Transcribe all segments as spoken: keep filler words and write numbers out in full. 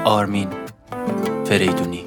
آرمین فریدونی.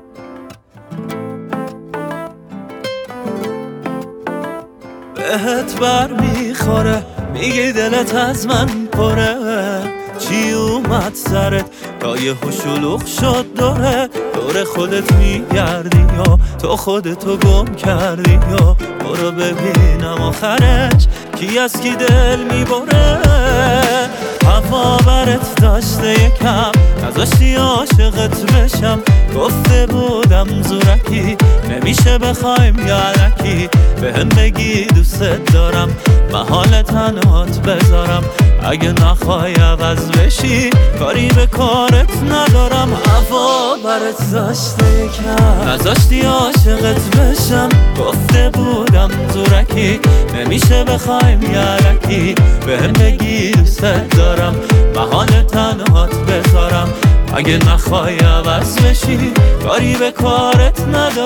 بهت بر میخوره میگی دلت از من پره، چی اومد سرت تا یه شلوغ شد دوره دور خودت میگردی یا تو خودتو گم کردی یا برو ببینم آخرش کی از کی دل میبره. هوا برت داشته یکم نذاشتی عاشقت بشم، گفته بودم زورکی نمیشه بخوایم یارکی، بهم بگی دوست دارم محال تنهات بذارم، اگه نخوای عوض بشی کاری به کارت ندارم. هوا برت داشته یکم نذاشتی عاشقت بشم، گفته بودم زورکی نمیشه بخوایم یارکی، بهم بگی دوست دارم محال تنهات بذارم، اگه نخوای عوض بشی کاری به کارت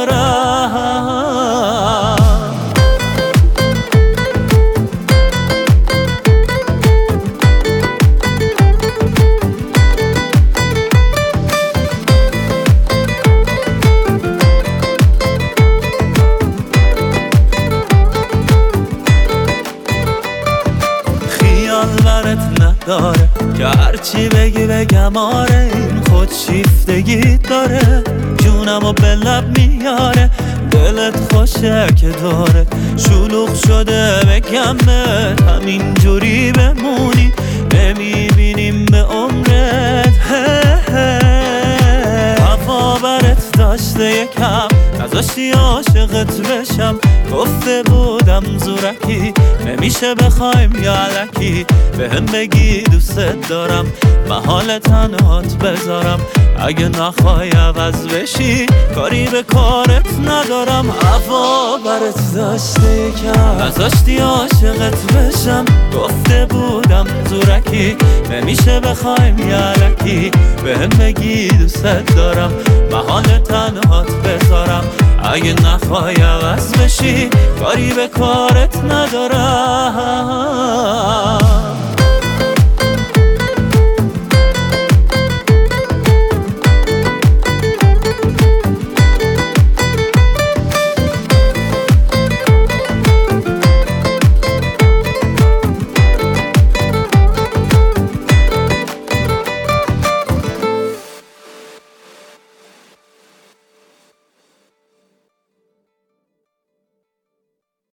ندارم. خیال برت نداره که هرچی بگی بگم آره، این خود شیفتگی داره جونمو به لب میاره، دلت خوشه که داره شلوغ شده بگمت همین جوری بمونی نمیبینیم به عمرت. هوا برت داشته یکم نذاشتی عاشقت بشم، گفته بودم زورکی نمیشه بخوایم یالکی، بهم بگی دوست دارم محال تنهات بذارم، اگه نخوای عوض بشی کاری به کارت ندارم. هوا برت داشته یکم نذاشتی عاشقت بشم، گفته بودم زورکی نمیشه بخوایم یالکی، بهم بگی دوست دارم محال تنهات بذارم، اگه نخوای عوض بشی کاری به کارت ندارم.